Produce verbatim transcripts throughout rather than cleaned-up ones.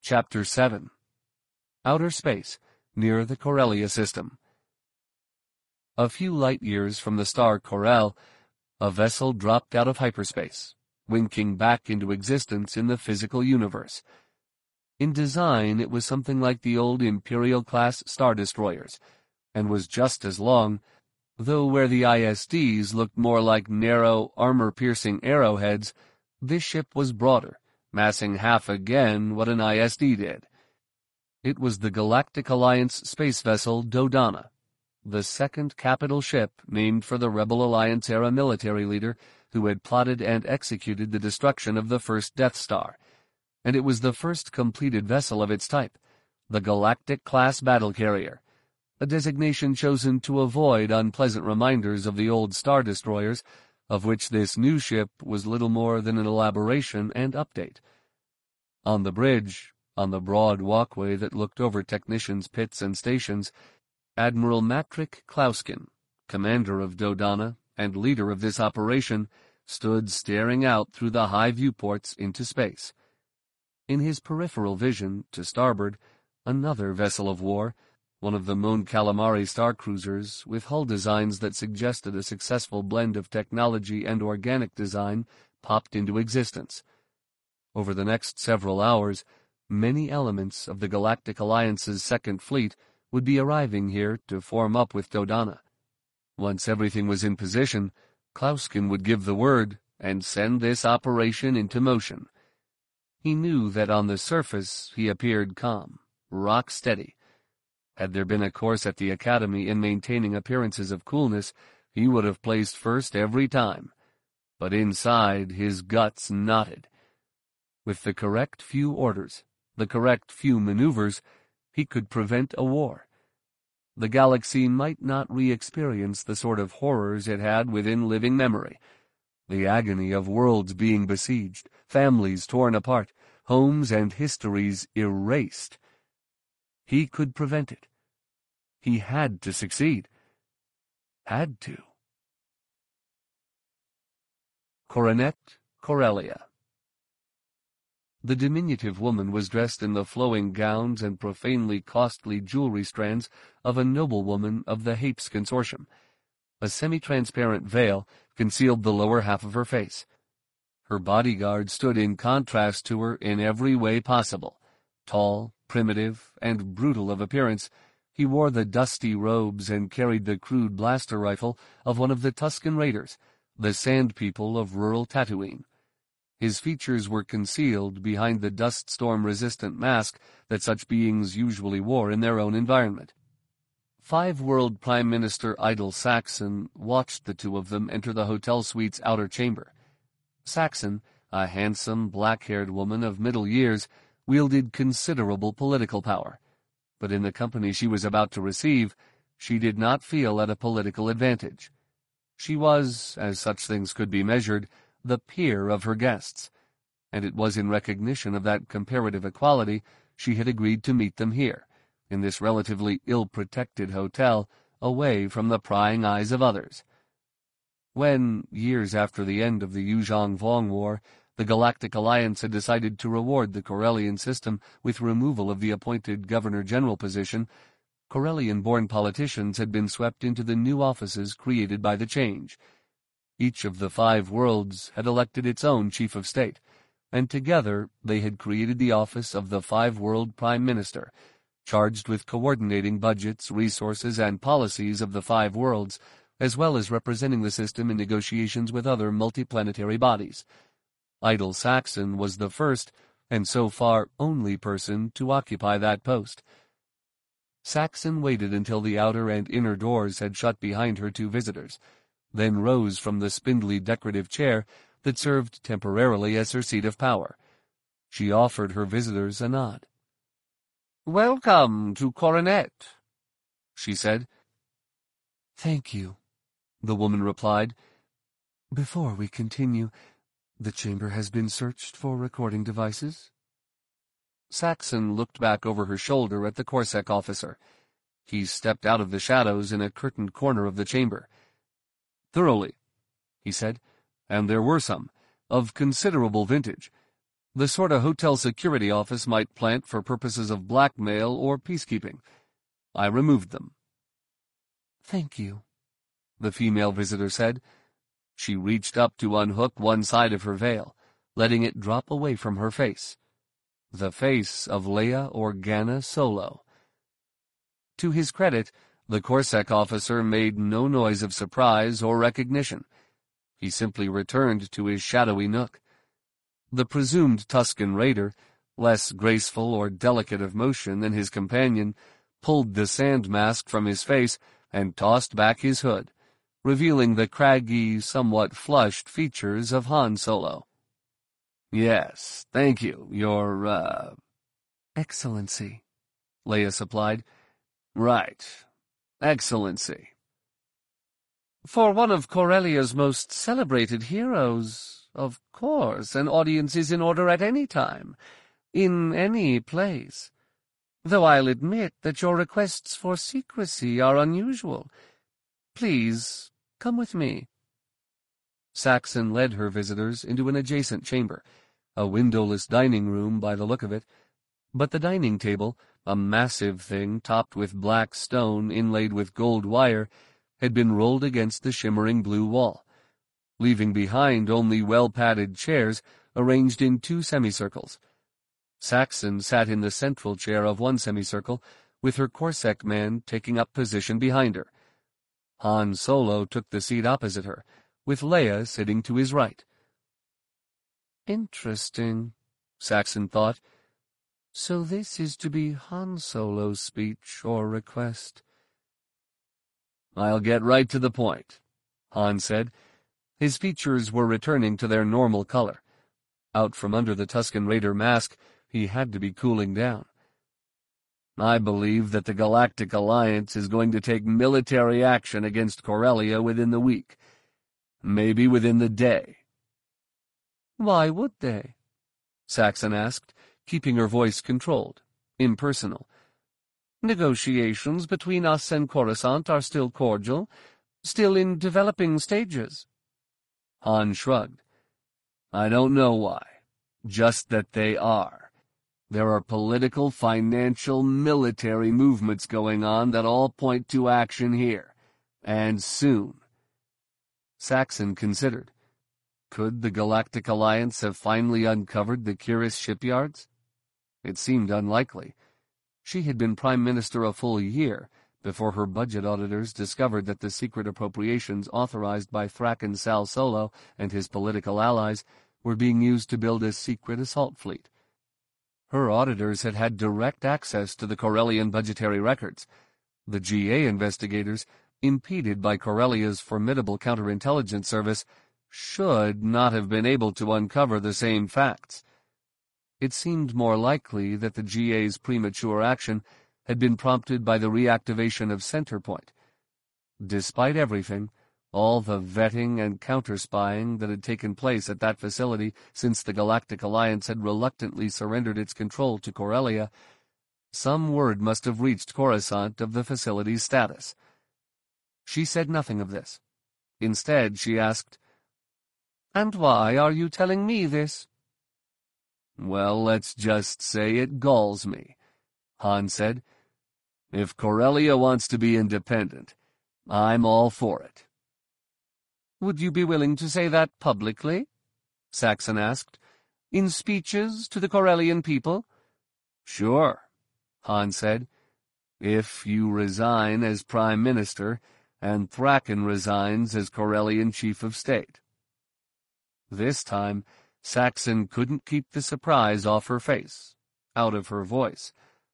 Chapter seven. Outer Space, near the Corellia System. A few light-years from the star Corel, a vessel dropped out of hyperspace, winking back into existence in the physical universe. In design, it was something like the old Imperial-class star destroyers, and was just as long, though where the I S Ds looked more like narrow, armor-piercing arrowheads, this ship was broader, massing half again what an I S D did. It was the Galactic Alliance space vessel Dodonna, the second capital ship named for the Rebel Alliance-era military leader who had plotted and executed the destruction of the first Death Star, and it was the first completed vessel of its type, the Galactic-class battle carrier, a designation chosen to avoid unpleasant reminders of the old star destroyers, of which this new ship was little more than an elaboration and update. On the bridge, on the broad walkway that looked over technicians' pits and stations, Admiral Matrick Klauskin, commander of Dodonna and leader of this operation, stood staring out through the high viewports into space. In his peripheral vision, to starboard, another vessel of war, one of the Mon Calamari star cruisers with hull designs that suggested a successful blend of technology and organic design, popped into existence. Over the next several hours, many elements of the Galactic Alliance's Second Fleet would be arriving here to form up with Dodonna. Once everything was in position, Klauskin would give the word and send this operation into motion. He knew that on the surface he appeared calm, rock steady. Had there been a course at the Academy in maintaining appearances of coolness, he would have placed first every time. But inside, his guts knotted. With the correct few orders, the correct few maneuvers, he could prevent a war. The galaxy might not re-experience the sort of horrors it had within living memory. The agony of worlds being besieged, families torn apart, homes and histories erased. He could prevent it. He had to succeed. Had to. Coronet Corellia. The diminutive woman was dressed in the flowing gowns and profanely costly jewelry strands of a noblewoman of the Hapes Consortium. A semi-transparent veil concealed the lower half of her face. Her bodyguard stood in contrast to her in every way possible. Tall, primitive, and brutal of appearance, he wore the dusty robes and carried the crude blaster rifle of one of the Tusken Raiders, the Sand People of rural Tatooine. His features were concealed behind the dust-storm-resistant mask that such beings usually wore in their own environment. Five-World Prime Minister Idle Saxon watched the two of them enter the hotel suite's outer chamber. Saxon, a handsome, black-haired woman of middle years, wielded considerable political power, but in the company she was about to receive, she did not feel at a political advantage. She was, as such things could be measured, the peer of her guests, and it was in recognition of that comparative equality she had agreed to meet them here, in this relatively ill-protected hotel, away from the prying eyes of others. When, years after the end of the Yuuzhan Vong War, the Galactic Alliance had decided to reward the Corellian system with removal of the appointed Governor-General position, Corellian-born politicians had been swept into the new offices created by the change. Each of the five worlds had elected its own chief of state, and together they had created the office of the Five-World Prime Minister, charged with coordinating budgets, resources, and policies of the five worlds, as well as representing the system in negotiations with other multiplanetary bodies. Idle Saxon was the first, and so far only person, to occupy that post. Saxon waited until the outer and inner doors had shut behind her two visitors, then rose from the spindly decorative chair that served temporarily as her seat of power. She offered her visitors a nod. "Welcome to Coronet," she said. "Thank you," the woman replied. "Before we continue, the chamber has been searched for recording devices?" Saxon looked back over her shoulder at the Corsac officer. He stepped out of the shadows in a curtained corner of the chamber. "Thoroughly," he said, "and there were some, of considerable vintage. The sort a hotel security office might plant for purposes of blackmail or peacekeeping. I removed them. Thank you, the female visitor said. She reached up to unhook one side of her veil, letting it drop away from her face. The face of Leia Organa Solo. To his credit, the Corsac officer made no noise of surprise or recognition. He simply returned to his shadowy nook. The presumed Tusken raider, less graceful or delicate of motion than his companion, pulled the sand mask from his face and tossed back his hood, revealing the craggy, somewhat flushed features of Han Solo. "Yes, thank you, Your, uh... Excellency," Leia supplied. "Right. Excellency." "For one of Corellia's most celebrated heroes, of course, an audience is in order at any time, in any place. Though I'll admit that your requests for secrecy are unusual. Please, come with me." Saxon led her visitors into an adjacent chamber, a windowless dining room by the look of it, but the dining table, a massive thing topped with black stone inlaid with gold wire, had been rolled against the shimmering blue wall, leaving behind only well-padded chairs arranged in two semicircles. Saxon sat in the central chair of one semicircle, with her Corsac man taking up position behind her. Han Solo took the seat opposite her, with Leia sitting to his right. "Interesting," Saxon thought. "So this is to be Han Solo's speech or request." "I'll get right to the point," Han said. His features were returning to their normal color. Out from under the Tusken Raider mask, he had to be cooling down. "I believe that the Galactic Alliance is going to take military action against Corellia within the week. Maybe within the day." "Why would they?" Saxon asked, keeping her voice controlled, impersonal. "Negotiations between us and Coruscant are still cordial, still in developing stages." Han shrugged. "I don't know why, just that they are. There are political, financial, military movements going on that all point to action here, and soon." Saxon considered. Could the Galactic Alliance have finally uncovered the Cuirass shipyards? It seemed unlikely. She had been Prime Minister a full year before her budget auditors discovered that the secret appropriations authorized by Thraken Sal Solo and his political allies were being used to build a secret assault fleet. Her auditors had had direct access to the Corellian budgetary records. The G A investigators, impeded by Corellia's formidable counterintelligence service, should not have been able to uncover the same facts. It seemed more likely that the G A's premature action had been prompted by the reactivation of Centerpoint. Despite everything, all the vetting and counter-spying that had taken place at that facility since the Galactic Alliance had reluctantly surrendered its control to Corellia, some word must have reached Coruscant of the facility's status. She said nothing of this. Instead, she asked, "And why are you telling me this?" "Well, let's just say it galls me," Han said. "If Corellia wants to be independent, I'm all for it." "Would you be willing to say that publicly?" Saxon asked. "In speeches to the Corellian people?" "Sure," Han said, "if you resign as Prime Minister and Thraken resigns as Corellian Chief of State." This time, Saxon couldn't keep the surprise off her face, out of her voice.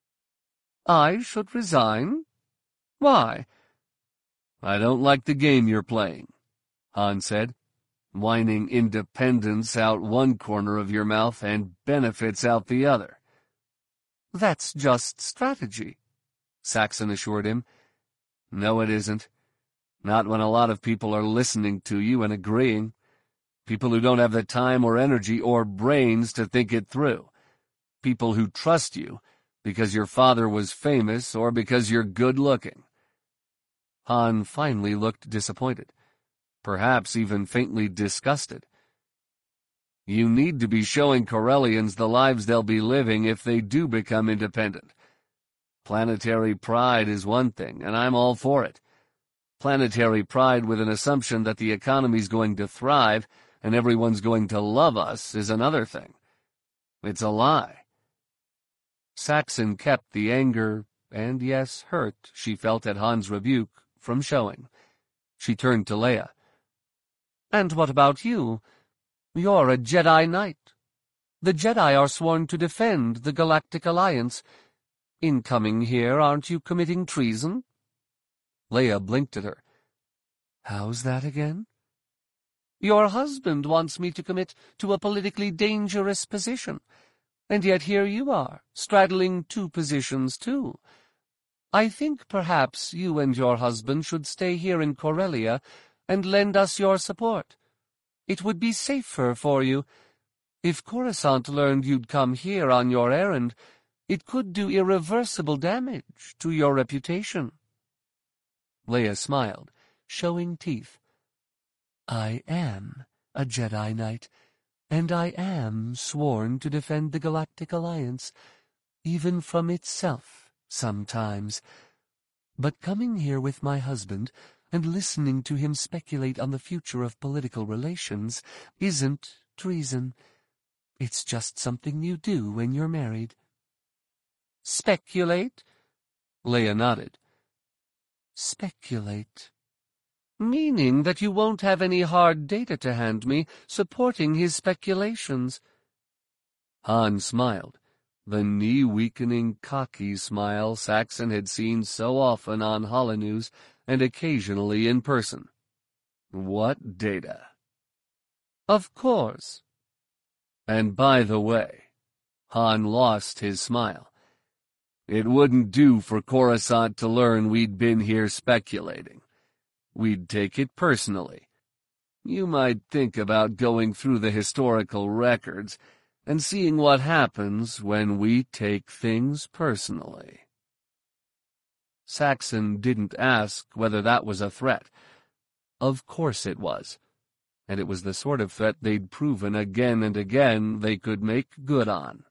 "I should resign? Why?" "I don't like the game you're playing," Han said, "whining independence out one corner of your mouth and benefits out the other." "That's just strategy," Saxon assured him. "No, it isn't. Not when a lot of people are listening to you and agreeing. People who don't have the time or energy or brains to think it through. People who trust you because your father was famous or because you're good-looking." Han finally looked disappointed, perhaps even faintly disgusted. You need to be showing Corellians the lives they'll be living if they do become independent. Planetary pride is one thing, and I'm all for it. Planetary pride with an assumption that the economy's going to thrive and everyone's going to love us is another thing. It's a lie. Saxon kept the anger, and yes, hurt, she felt at Han's rebuke, from showing. She turned to Leia. And what about you? You're a Jedi Knight. The Jedi are sworn to defend the Galactic Alliance. In coming here, aren't you committing treason? Leia blinked at her. How's that again? Your husband wants me to commit to a politically dangerous position, and yet here you are, straddling two positions too. I think perhaps you and your husband should stay here in Corellia and lend us your support. It would be safer for you. If Coruscant learned you'd come here on your errand, it could do irreversible damage to your reputation. Leia smiled, showing teeth. I am a Jedi Knight, and I am sworn to defend the Galactic Alliance, even from itself sometimes. But coming here with my husband and listening to him speculate on the future of political relations isn't treason. It's just something you do when you're married. Speculate? Leia nodded. Speculate. Meaning that you won't have any hard data to hand me supporting his speculations. Han smiled, the knee-weakening, cocky smile Saxon had seen so often on holonews and occasionally in person. What data? Of course. And by the way, Han lost his smile. It wouldn't do for Coruscant to learn we'd been here speculating. We'd take it personally. You might think about going through the historical records and seeing what happens when we take things personally. Saxon didn't ask whether that was a threat. Of course it was, and it was the sort of threat they'd proven again and again they could make good on.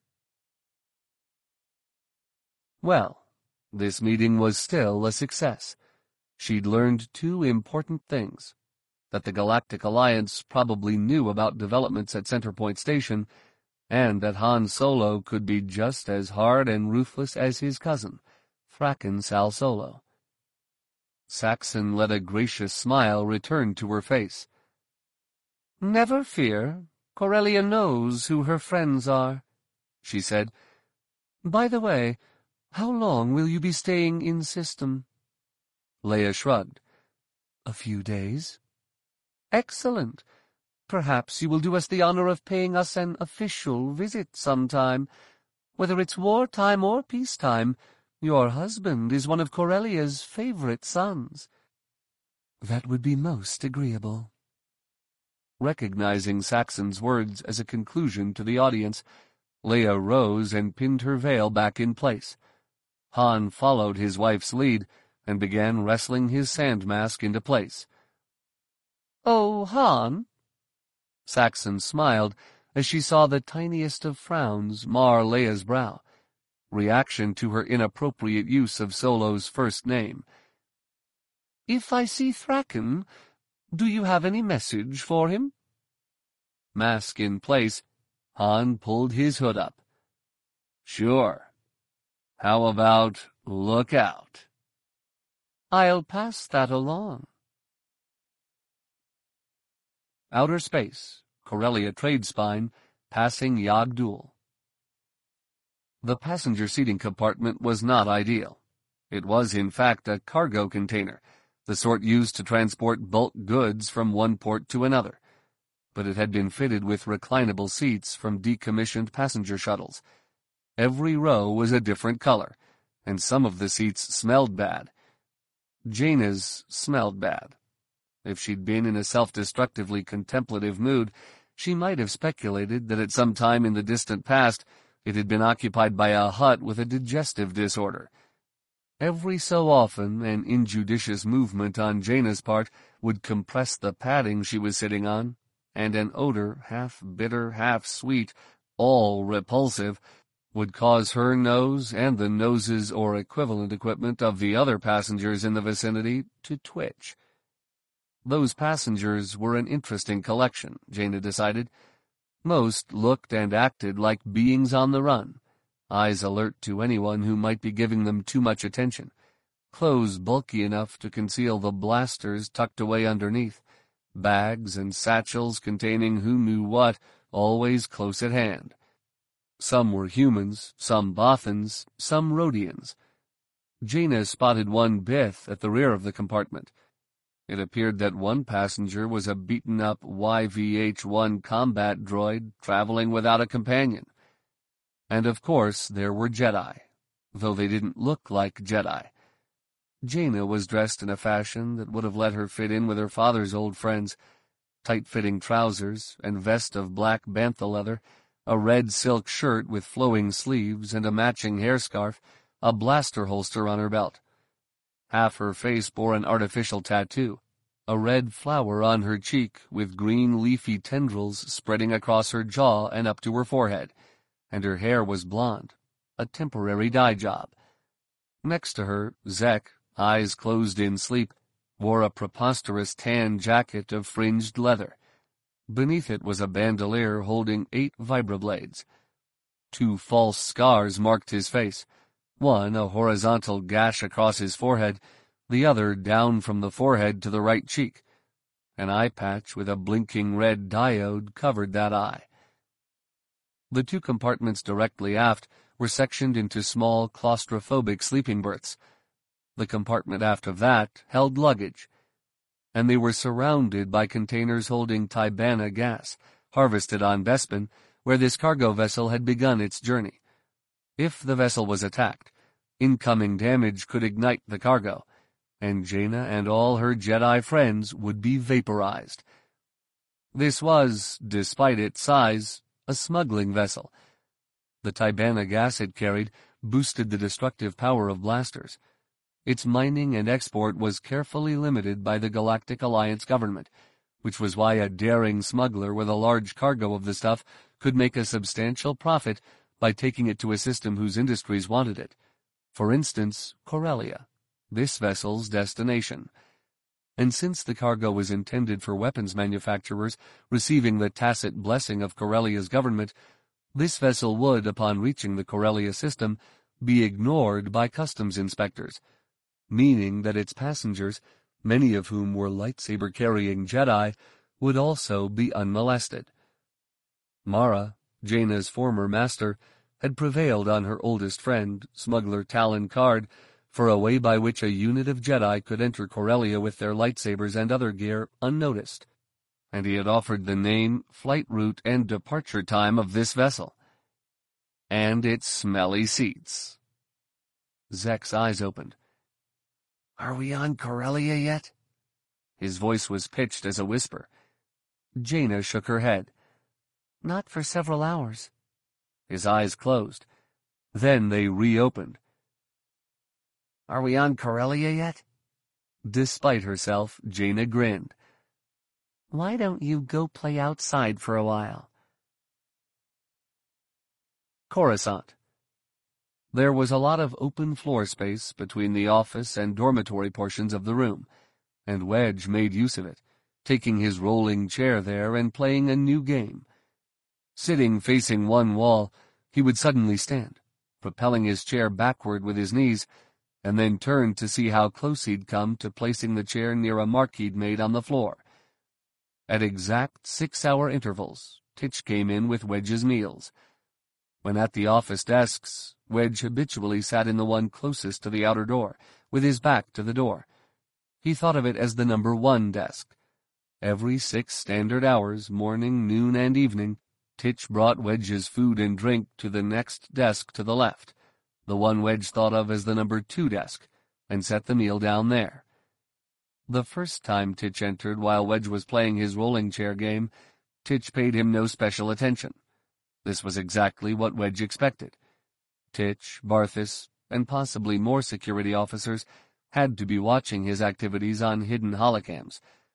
Well, this meeting was still a success. She'd learned two important things: that the Galactic Alliance probably knew about developments at Centerpoint Station, and that Han Solo could be just as hard and ruthless as his cousin, Thrackan Sal Solo. Saxon let a gracious smile return to her face. "Never fear, Corellia knows who her friends are," she said. "By the way, how long will you be staying in System?" Leia shrugged. "A few days." "Excellent. Perhaps you will do us the honor of paying us an official visit sometime. Whether it's wartime or peacetime, your husband is one of Corellia's favorite sons." "That would be most agreeable." Recognizing Saxon's words as a conclusion to the audience, Leia rose and pinned her veil back in place. Han followed his wife's lead and began wrestling his sand mask into place. "Oh, Han!" Saxon smiled as she saw the tiniest of frowns mar Leia's brow, reaction to her inappropriate use of Solo's first name. "If I see Thrackan, do you have any message for him?" Mask in place, Han pulled his hood up. "Sure. How about look out?" "I'll pass that along." Outer space, Corellia trade spine, passing Yagdul. The passenger seating compartment was not ideal. It was, in fact, a cargo container, the sort used to transport bulk goods from one port to another, but it had been fitted with reclinable seats from decommissioned passenger shuttles. Every row was a different color, and some of the seats smelled bad. Jaina's smelled bad. If she'd been in a self-destructively contemplative mood, she might have speculated that at some time in the distant past it had been occupied by a Hutt with a digestive disorder. Every so often an injudicious movement on Jaina's part would compress the padding she was sitting on, and an odor, half bitter, half sweet, all repulsive, would cause her nose and the noses or equivalent equipment of the other passengers in the vicinity to twitch. Those passengers were an interesting collection, Jaina decided. Most looked and acted like beings on the run, eyes alert to anyone who might be giving them too much attention, clothes bulky enough to conceal the blasters tucked away underneath, bags and satchels containing who knew what, always close at hand. Some were humans, some Bothans, some Rhodians. Jaina spotted one Bith at the rear of the compartment. It appeared that one passenger was a beaten-up Y V H one combat droid traveling without a companion. And of course there were Jedi, though they didn't look like Jedi. Jaina was dressed in a fashion that would have let her fit in with her father's old friends, tight-fitting trousers and vest of black bantha leather, a red silk shirt with flowing sleeves and a matching hairscarf, a blaster holster on her belt. Half her face bore an artificial tattoo, a red flower on her cheek with green leafy tendrils spreading across her jaw and up to her forehead, and her hair was blonde, a temporary dye job. Next to her, Zek, eyes closed in sleep, wore a preposterous tan jacket of fringed leather. Beneath it was a bandolier holding eight vibroblades. Two false scars marked his face, one a horizontal gash across his forehead, the other down from the forehead to the right cheek. An eye patch with a blinking red diode covered that eye. The two compartments directly aft were sectioned into small, claustrophobic sleeping berths. The compartment aft of that held luggage, and they were surrounded by containers holding Tibana gas, harvested on Bespin, where this cargo vessel had begun its journey. If the vessel was attacked, incoming damage could ignite the cargo, and Jaina and all her Jedi friends would be vaporized. This was, despite its size, a smuggling vessel. The Tibana gas it carried boosted the destructive power of blasters. Its mining and export was carefully limited by the Galactic Alliance government, which was why a daring smuggler with a large cargo of the stuff could make a substantial profit by taking it to a system whose industries wanted it. For instance, Corellia, this vessel's destination. And since the cargo was intended for weapons manufacturers receiving the tacit blessing of Corellia's government, this vessel would, upon reaching the Corellia system, be ignored by customs inspectors, meaning that its passengers, many of whom were lightsaber-carrying Jedi, would also be unmolested. Mara, Jaina's former master, had prevailed on her oldest friend, smuggler Talon Card, for a way by which a unit of Jedi could enter Corellia with their lightsabers and other gear unnoticed, and he had offered the name, flight route, and departure time of this vessel. And its smelly seats. Zek's eyes opened. "Are we on Corellia yet?" His voice was pitched as a whisper. Jaina shook her head. "Not for several hours." His eyes closed. Then they reopened. "Are we on Corellia yet?" Despite herself, Jaina grinned. "Why don't you go play outside for a while?" Coruscant. There was a lot of open floor space between the office and dormitory portions of the room, and Wedge made use of it, taking his rolling chair there and playing a new game. Sitting facing one wall, he would suddenly stand, propelling his chair backward with his knees, and then turn to see how close he'd come to placing the chair near a mark he'd made on the floor. At exact six-hour intervals, Titch came in with Wedge's meals. When at the office desks, Wedge habitually sat in the one closest to the outer door, with his back to the door. He thought of it as the number one desk. Every six standard hours, morning, noon, and evening, Titch brought Wedge's food and drink to the next desk to the left, the one Wedge thought of as the number two desk, and set the meal down there. The first time Titch entered while Wedge was playing his rolling chair game, Titch paid him no special attention. This was exactly what Wedge expected. Titch, Barthas, and possibly more security officers had to be watching his activities on hidden holocams,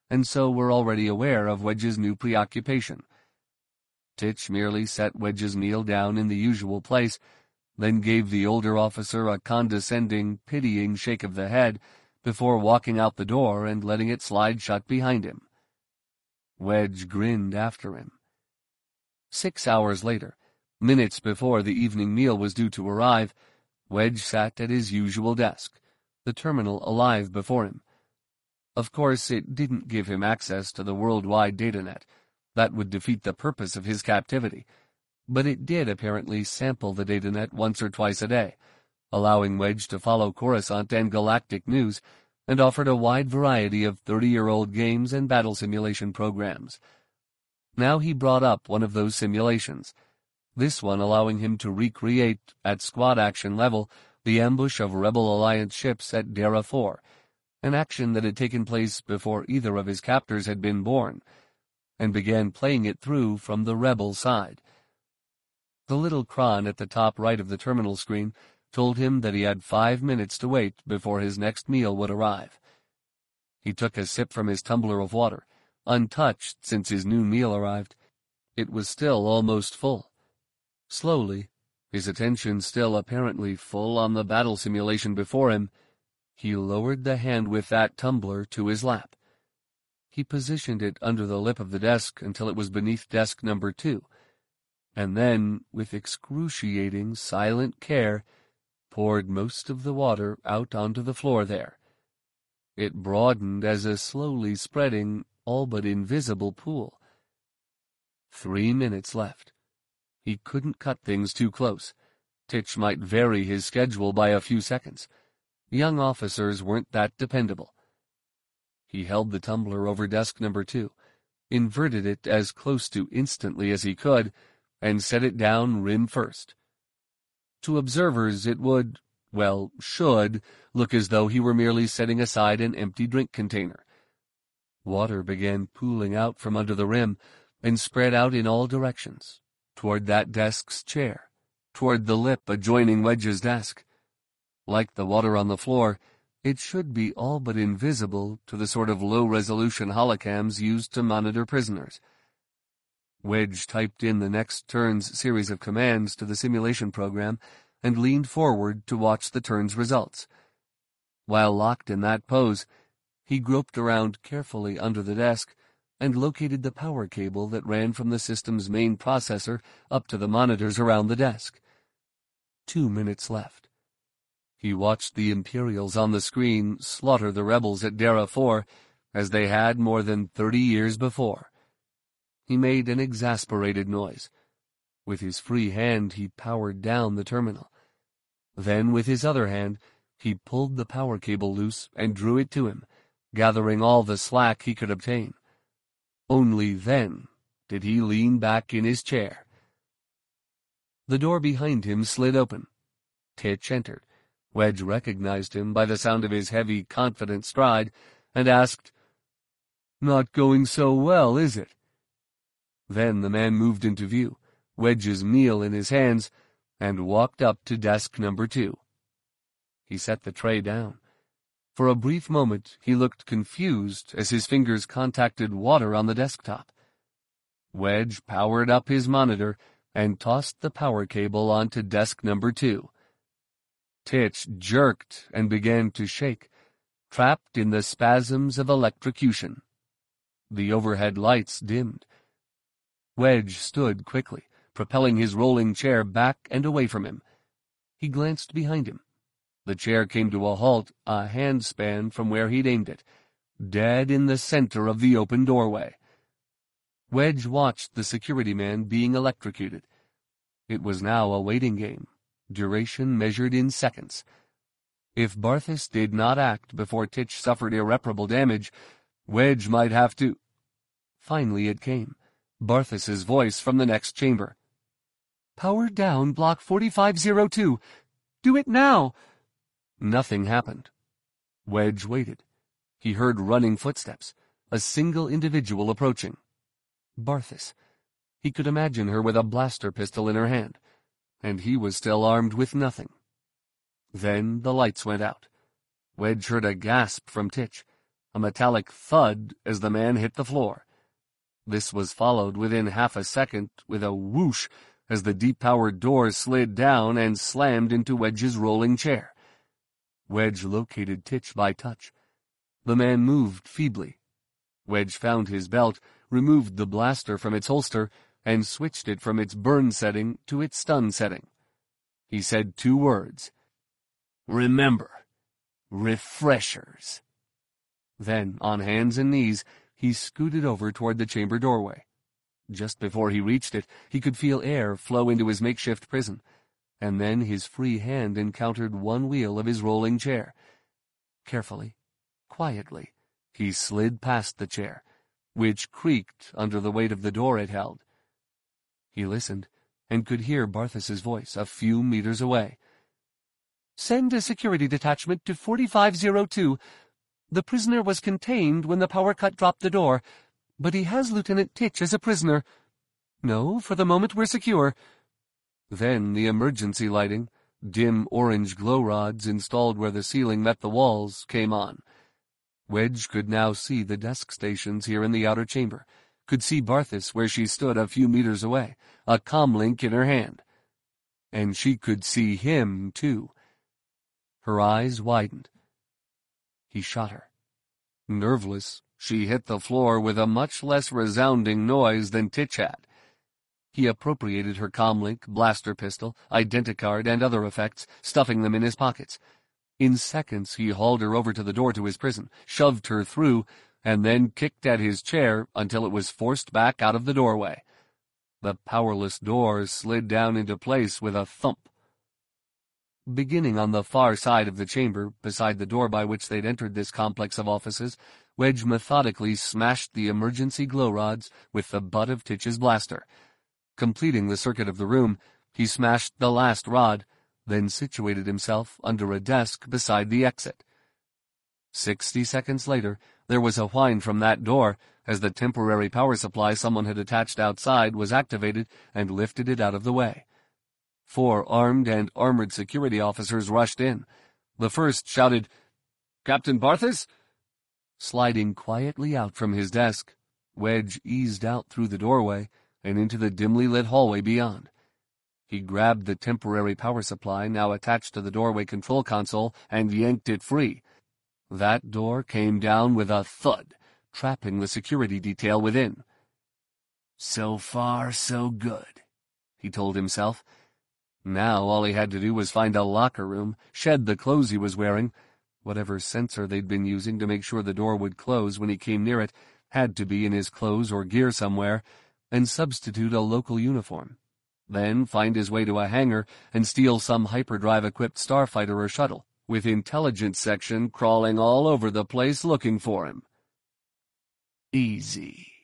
and so were already aware of Wedge's new preoccupation. Titch merely set Wedge's meal down in the usual place, then gave the older officer a condescending, pitying shake of the head before walking out the door and letting it slide shut behind him. Wedge grinned after him. Six hours later, minutes before the evening meal was due to arrive, Wedge sat at his usual desk, the terminal alive before him. Of course, it didn't give him access to the worldwide datanet. That would defeat the purpose of his captivity. But it did apparently sample the datanet once or twice a day, allowing Wedge to follow Coruscant and galactic news, and offered a wide variety of thirty-year-old games and battle simulation programs. Now he brought up one of those simulations, this one allowing him to recreate, at squad action level, the ambush of Rebel Alliance ships at Dara four, an action that had taken place before either of his captors had been born, and began playing it through from the Rebel side. The little cron at the top right of the terminal screen told him that he had five minutes to wait before his next meal would arrive. He took a sip from his tumbler of water, untouched since his noon meal arrived. It was still almost full. Slowly, his attention still apparently full on the battle simulation before him, he lowered the hand with that tumbler to his lap. He positioned it under the lip of the desk until it was beneath desk number two, and then, with excruciating, silent care, poured most of the water out onto the floor there. It broadened as a slowly spreading, all but invisible pool. Three minutes left. He couldn't cut things too close. Titch might vary his schedule by a few seconds. Young officers weren't that dependable. He held the tumbler over desk number two, inverted it as close to instantly as he could, and set it down rim first. To observers it would, well, should, look as though he were merely setting aside an empty drink container. Water began pooling out from under the rim and spread out in all directions, toward that desk's chair, toward the lip adjoining Wedge's desk. Like the water on the floor, it should be all but invisible to the sort of low-resolution holocams used to monitor prisoners. Wedge typed in the next turn's series of commands to the simulation program and leaned forward to watch the turn's results. While locked in that pose, he groped around carefully under the desk and located the power cable that ran from the system's main processor up to the monitors around the desk. Two minutes left. He watched the Imperials on the screen slaughter the rebels at Dara four, as they had more than thirty years before. He made an exasperated noise. With his free hand he powered down the terminal. Then, with his other hand, he pulled the power cable loose and drew it to him, gathering all the slack he could obtain. Only then did he lean back in his chair. The door behind him slid open. Titch entered. Wedge recognized him by the sound of his heavy, confident stride, and asked, "Not going so well, is it?" Then the man moved into view, Wedge's meal in his hands, and walked up to desk number two. He set the tray down. For a brief moment he looked confused as his fingers contacted water on the desktop. Wedge powered up his monitor and tossed the power cable onto desk number two. Titch jerked and began to shake, trapped in the spasms of electrocution. The overhead lights dimmed. Wedge stood quickly, propelling his rolling chair back and away from him. He glanced behind him. The chair came to a halt a handspan from where he'd aimed it, dead in the center of the open doorway. Wedge watched the security man being electrocuted. It was now a waiting game, duration measured in seconds. If Barthas did not act before Titch suffered irreparable damage, Wedge might have to— Finally it came, Barthas's voice from the next chamber. "Power down block forty-five oh two. Do it now!" Nothing happened. Wedge waited. He heard running footsteps, a single individual approaching. Barthas. He could imagine her with a blaster pistol in her hand, and he was still armed with nothing. Then the lights went out. Wedge heard a gasp from Titch, a metallic thud as the man hit the floor. This was followed within half a second with a whoosh as the deep-powered door slid down and slammed into Wedge's rolling chair. Wedge located Titch by touch. The man moved feebly. Wedge found his belt, removed the blaster from its holster, and switched it from its burn setting to its stun setting. He said two words. "Remember, refreshers." Then, on hands and knees, he scooted over toward the chamber doorway. Just before he reached it, he could feel air flow into his makeshift prison, and then his free hand encountered one wheel of his rolling chair. Carefully, quietly, he slid past the chair, which creaked under the weight of the door it held. He listened, and could hear Barthas's voice a few meters away. "Send a security detachment to forty-five oh two. The prisoner was contained when the power cut dropped the door, but he has Lieutenant Titch as a prisoner. No, for the moment we're secure." Then the emergency lighting, dim orange glow rods installed where the ceiling met the walls, came on. Wedge could now see the desk stations here in the outer chamber, could see Barthas where she stood a few meters away, a comlink in her hand. And she could see him, too. Her eyes widened. He shot her. Nerveless, she hit the floor with a much less resounding noise than Titch had. He appropriated her comlink, blaster pistol, identicard, and other effects, stuffing them in his pockets. In seconds he hauled her over to the door to his prison, shoved her through, and then kicked at his chair until it was forced back out of the doorway. The powerless door slid down into place with a thump. Beginning on the far side of the chamber, beside the door by which they'd entered this complex of offices, Wedge methodically smashed the emergency glow rods with the butt of Titch's blaster. Completing the circuit of the room, he smashed the last rod, then situated himself under a desk beside the exit. Sixty seconds later, there was a whine from that door as the temporary power supply someone had attached outside was activated and lifted it out of the way. Four armed and armored security officers rushed in. The first shouted, "Captain Barthas?" Sliding quietly out from his desk, Wedge eased out through the doorway and into the dimly lit hallway beyond. He grabbed the temporary power supply now attached to the doorway control console and yanked it free. That door came down with a thud, trapping the security detail within. So far, so good, he told himself. Now all he had to do was find a locker room, shed the clothes he was wearing. Whatever sensor they'd been using to make sure the door would close when he came near it had to be in his clothes or gear somewhere, and substitute a local uniform. Then find his way to a hangar and steal some hyperdrive-equipped starfighter or shuttle, with intelligence section crawling all over the place looking for him. Easy.